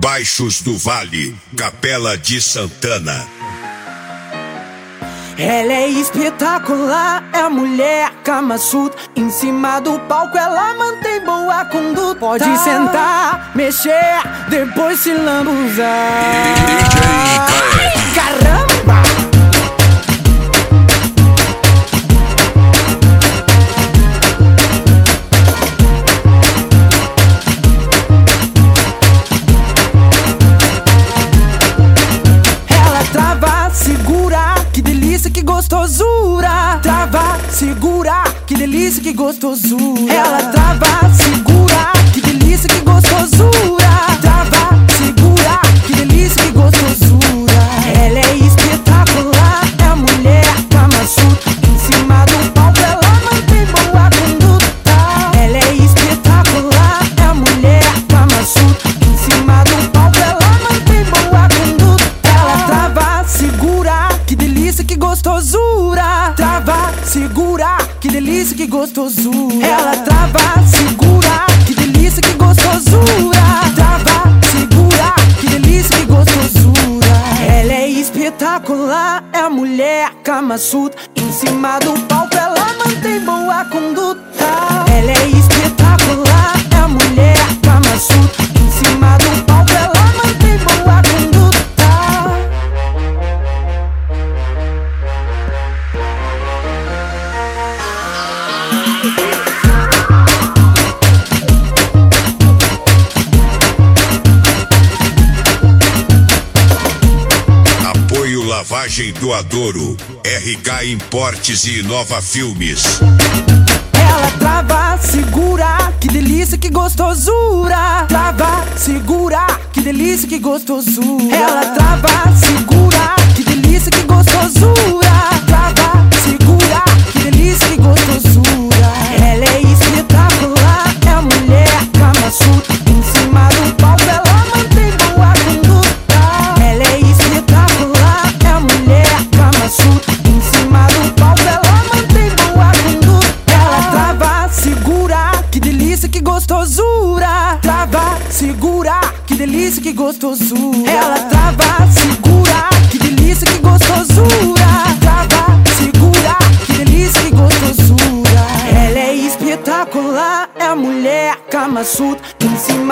Baixos do Vale, Capela de Santana. Ela é espetacular, é a mulher Kama Sutra. Em cima do palco ela mantém boa conduta. Pode sentar, mexer, depois se lambuzar. Caramba! Ela trava, segura, que delícia, que gostosura. Trava, segura, que delícia, que gostosura. Ela trava, segura, que delícia, que gostosura. Trava, segura, que delícia, que gostosura. Ela é espetacular, é a mulher Kama Sutra. Em cima do palco ela mantém boa conduta. Ela é espetacular, é a mulher Kama Sutra. Em cima do palco ela mantém boa conduta. Ela trava, segura, que delícia, que gostosura. Trava, segura, que delícia, que gostosura. Ela trava, segura, que delícia, que gostosura. Trava, segura, que delícia, que gostosura. Ela é espetacular, é a mulher Kama Sutra. Em cima do palco ela mantém boa conduta. Ela é espetacular, é a mulher Kama Sutra. Em cima do palco ela mantém boa conduta. Apoio Lavagem Doadouro, RK Importes e Nova Filmes. Ela trava, segura, que delícia, que gostosura. Trava, segura, que delícia, que gostosura. Ela trava, segura, que delícia, que gostosura. Trava, segura, que delícia, que gostosura. Ela é espetacular, é a mulher Kama Sutra. Em cima do palco ela mantém boa conduta. Ela é espetacular, é a mulher Kama Sutra. Em cima do palco ela mantém boa conduta. Ela trava, segura, que delícia, que gostosura. Trava, segura, que delícia, que gostosura. Ela trava, segura, que delícia, que gostosura. Trava, segura, que delícia, que gostosura. Ela é espetacular, é a mulher Kama Sutra. Em cima